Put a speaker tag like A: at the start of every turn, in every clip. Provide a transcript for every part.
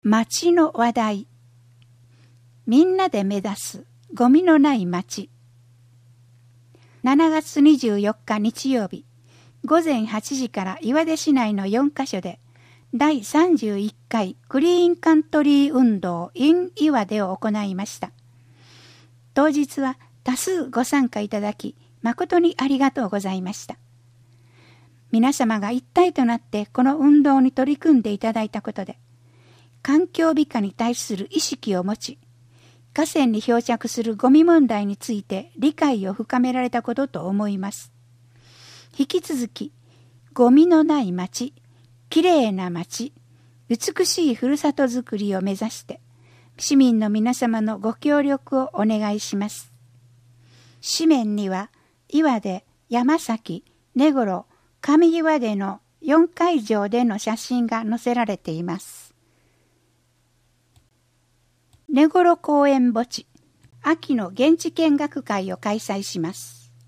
A: 町の話題。みんなで目指すゴミのない町。7月24日日曜日、午前8時から岩出市内の4カ所で第31回クリーンカントリー運動 in 岩出を行いました。当日は多数ご参加いただき誠にありがとうございました。皆様が一体となってこの運動に取り組んでいただいたことで、環境美化に対する意識を持ち、河川に漂着するゴミ問題について理解を深められたことと思います。引き続き、ゴミのない町、きれいな町、美しいふるさとづくりを目指して、市民の皆様のご協力をお願いします。紙面には、岩出、山崎、根室、上岩出の4会場での写真が載せられています。根室公園墓地、秋の現地見学会を開催します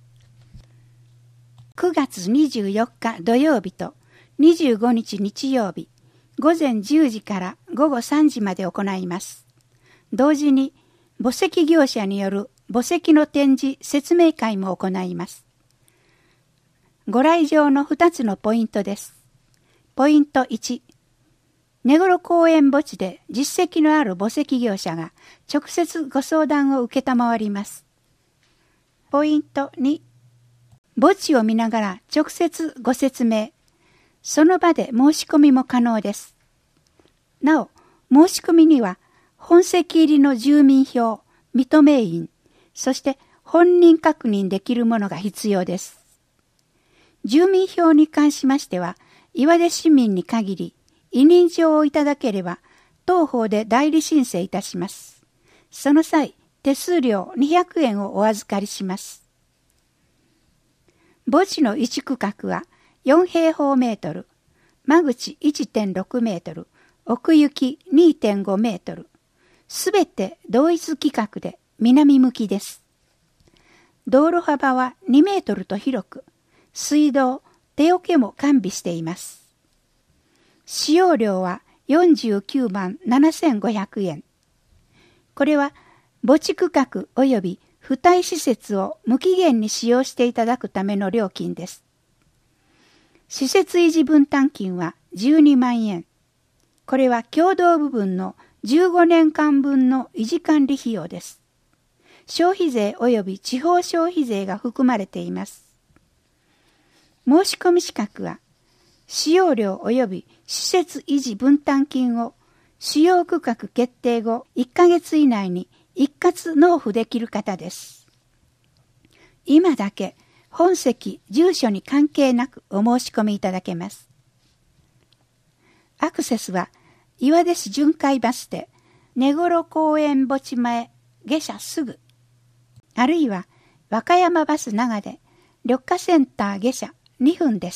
A: 。9月24日土曜日と25日日曜日、午前10時から午後3時まで行います。同時に墓石業者による墓石の展示説明会も行います。ご来場の2つのポイントです。ポイント1、根室公園墓地で実績のある墓石業者が直接ご相談を受けたまわります。ポイント2、墓地を見ながら直接ご説明、その場で申し込みも可能です。なお、申し込みには本籍入りの住民票、認め印、そして本人確認できるものが必要です。住民票に関しましては、岩出市民に限り、委任状をいただければ、当方で代理申請いたします。その際、手数料200円をお預かりします。墓地の1区画は4平方メートル、間口 1.6 メートル、奥行き 2.5 メートル、すべて同一規格で南向きです。道路幅は2メートルと広く、水道、手桶も完備しています。使用料は49万7500円。これは墓地区画及び付帯施設を無期限に使用していただくための料金です。施設維持分担金は12万円。これは共同部分の15年間分の維持管理費用です。消費税及び地方消費税が含まれています。申し込み資格は、使用料及び施設維持分担金を使用区画決定後1ヶ月以内に一括納付できる方です。今だけ本籍、住所に関係なくお申し込みいただけます。アクセスは岩出市巡回バス停、根室公園墓地前下車すぐ、あるいは和歌山バス長出緑化センター下車2分です。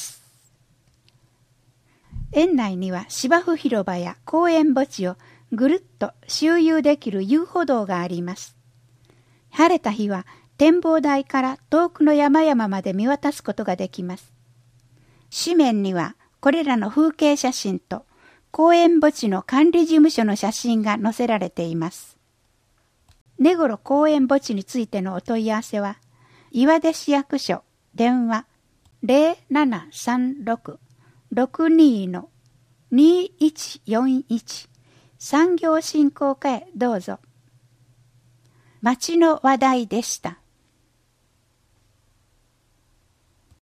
A: 園内には芝生広場や公園墓地をぐるっと周遊できる遊歩道があります。晴れた日は展望台から遠くの山々まで見渡すことができます。紙面にはこれらの風景写真と公園墓地の管理事務所の写真が載せられています。根室公園墓地についてのお問い合わせは、岩出市役所電話 0736-62-2141 産業振興課へどうぞ。町の話題でした。